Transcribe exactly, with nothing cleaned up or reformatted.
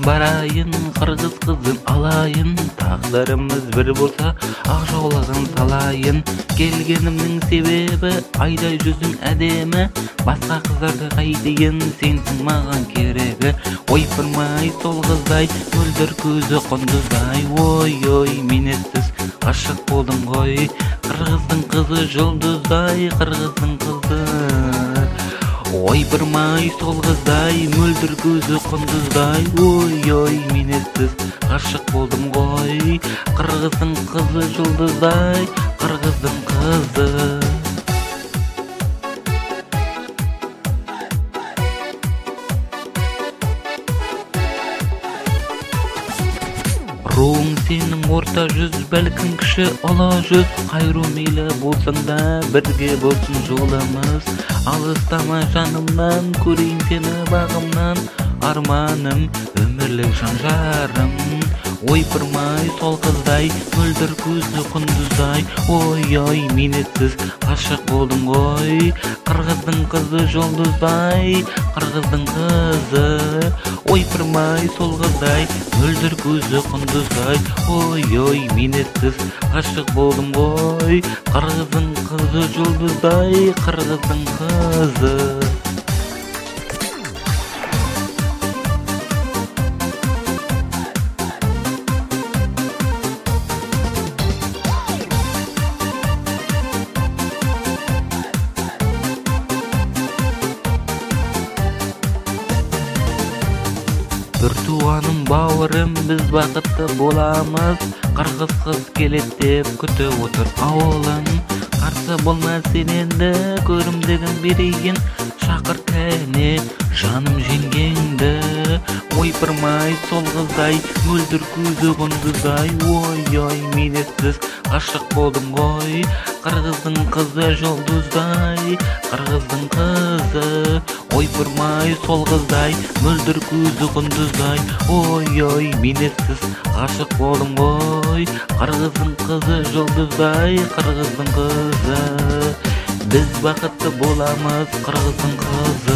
барайын, кыргыз кызын алайын. Тагдырымыз бир болса, ак жаулагын салайын. Келгенимдин себеби айдай жүзүң әдемі, басқа кыздарды кайдыйын, сенсиң маган кереги. Ойпырмай сол кыздай, мөлдір көзі кондуздай. Ой ой минетсиз ашык болдум гой, кыргыздын кызы жолдуздай, кыргыздын кызы. Ойпырмай сол кыздай, мөлдір көзі кондуздай. Ой ой минетсиз ашык болдум гой, кыргыздын кызы жолдуздай, кыргыздын кызы. Руң сенің орта жүз, бәлкім кіші ала жүз. Қайру мейлі болсаң да бірге болсын жолымыз. Алыстама жанымнан, көрейін сені бағымнан. Арманым өмірлік жанжарым. Ойпырмай сол қыздай, мөлдір көзі құндыздай. Ой ой минетсіз ғашық болдым ғой, қырғыздың қызы жолдыздай, қырғыздың қызы. Ойпырмай сол қыздай, мөлдір көзі құндыздай. Ой ой минетсіз ғашық болдым ғой, қырғыздың қызы жолдыздай, қырғыздың қызы. Бір туғаным бауырым, біз бақытты боламыз. Қырғыз қыз келет деп күтіп отыр ауылын. Қарсы болма сен енді, көрімдігін берейін. Шақыр кәне жаным жеңгеңді. Ойпырмай сол қыздай, мөлдір көзі құндыздай. Ой ой минетсіз ғашық болдым ғой, қырғыздың қызы жолдыздай, қырғыздың қызы. Ойпырмай сол қыздай, мөлдір көзі құндыздай. Ой ой минетсіз ғашық болдым ғой, қырғыздың қызы жолдыздай, қырғыздың қызы. Біз бақытты боламыз, қырғыздың қызы.